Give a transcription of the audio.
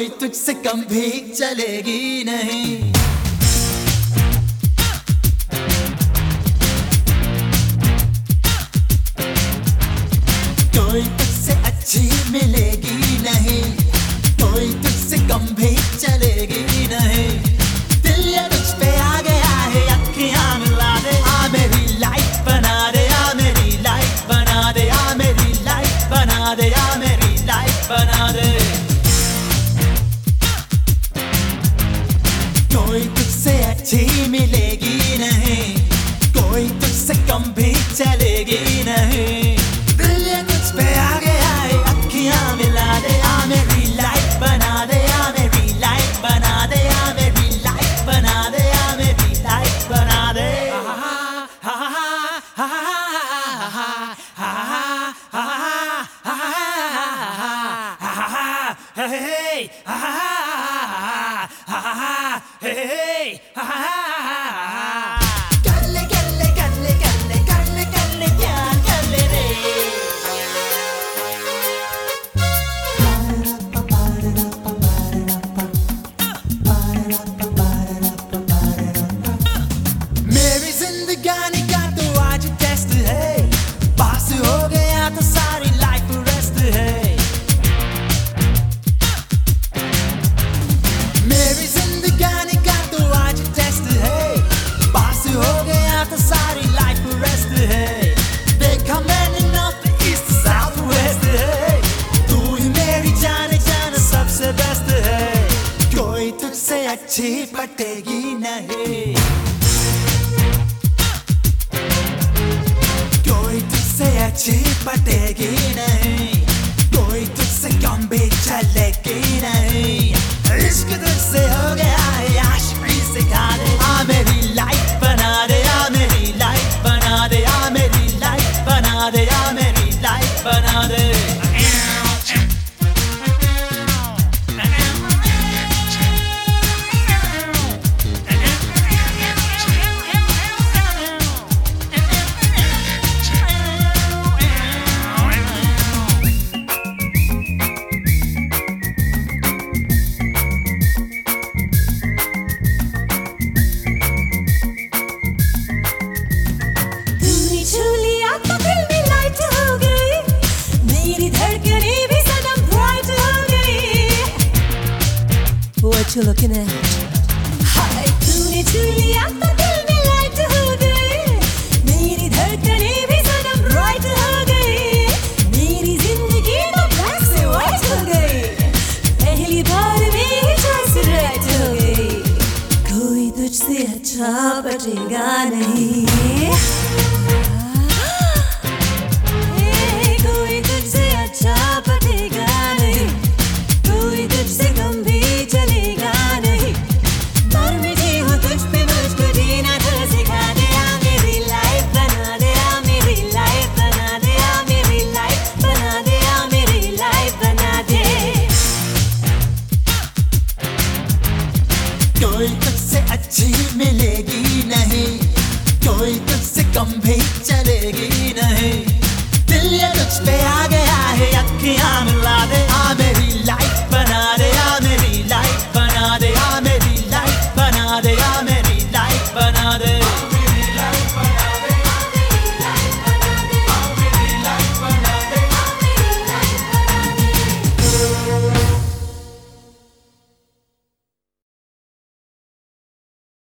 तुझसे कम भी चलेगी नहीं। कोई तुझसे अच्छी मिलेगी नहीं, कोई तुझसे कम भी चलेगी नहीं। दिल ये तुझ पे आ गया है, अखियां मिला दे, आ मेरी लाइफ बना दे, आ मेरी लाइफ बना दे, आ मेरी लाइफ बना दे, आ मेरी लाइफ बना दे। कोई तुझसे अच्छी मिलेगी नहीं, कोई तुझसे कम भी चलेगी नहीं। दिल ये तुझ पे आ गया है, अखियां मिला दे, आ मेरी लाइफ बना दे, आ मेरी लाइफ बना दे, आ मेरी लाइफ बना दे, आ मेरी लाइफ बना दे। कर ले कर ले कर ले कर ले कर ले कर ले प्यार कर ले रे। मेरी जिंदगानी का तो आज टेस्ट है, पास हो गया तो सारी लाइफ रेस्ट है। मेरी जिंदगानी का तो आज टेस्ट है, पास हो गया तो सारी लाइफ रेस्ट है। देखा मैंने नॉर्थ ईस्ट साउथ वेस्ट है, तू ही मेरी जान जान सबसे बेस्ट है। कोई तुझसे अच्छी पटेगी नहीं, कोई तुझसे अच्छी पटेगी नहीं, कोई तुझसे कम भी चलेगी नहीं। इश्क तुझसे हो गया है, आशिकी सिखा दे, आ मेरी लाइफ बना दे, आ मेरी लाइफ बना दे, आ मेरी लाइफ बना दे, आ मेरी लाइफ बना दे। तूने छू लिया तो दिल में लाइट हो गई, मेरी धड़कनें भी सनम ब्राइट हो गई। What you looking at? हाय तूने छू लिया तो दिल में लाइट हो गई, मेरी धड़कनें भी सनम ब्राइट हो गई। मेरी जिंदगी तो ब्लैक से व्हाइट हो गई, पहली बार मेरी चॉइस राइट हो गई। कोई तुझसे अच्छा बचेगा नहीं, कोई तुझसे अच्छा बचेगा नहीं, कोई तुझसे कम भी चलेगा नहीं। पर मैं जी हूँ तुझ पे, मुझको जीना तो सिखा दे, आ मेरी लाइफ बना दे, आ मेरी लाइफ बना दे, आ मेरी लाइफ बना दे, आ मेरी लाइफ बना दे। कोई तुझसे अच्छी मिलेगी नहीं, कोई तुझसे कम भी चलेगी नहीं। दिल ये तुझ पे आ गया है, अखियां मिला दे, आ मेरी लाइफ बना दे,